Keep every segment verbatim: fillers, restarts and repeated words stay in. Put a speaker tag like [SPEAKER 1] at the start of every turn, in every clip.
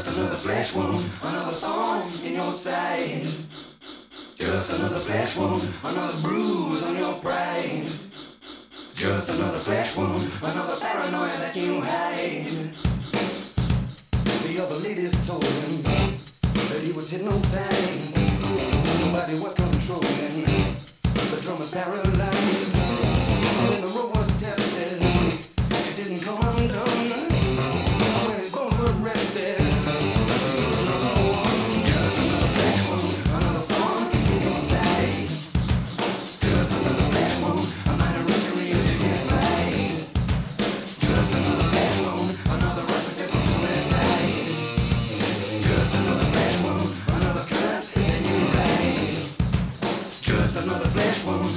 [SPEAKER 1] Just another flesh wound, another thorn in your side. Just another flesh wound, another bruise on your pride. Just another flesh wound, another paranoia that you hide. The other ladies told him that he was hypnotized. Nobody was controlling. The drummer paralyzed. When the rope was tested, it didn't come undone. When his bones were rested, he took another one. Just another flesh wound, another thorn in your side. Just another flesh wound, a minor injury dignified. Just another flesh wound, another restless suicide. Just another flesh wound, another curse in your ride. Just another flesh wound.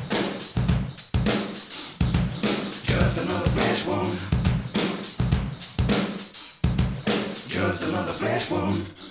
[SPEAKER 1] Just another flesh wound. Just another flesh wound.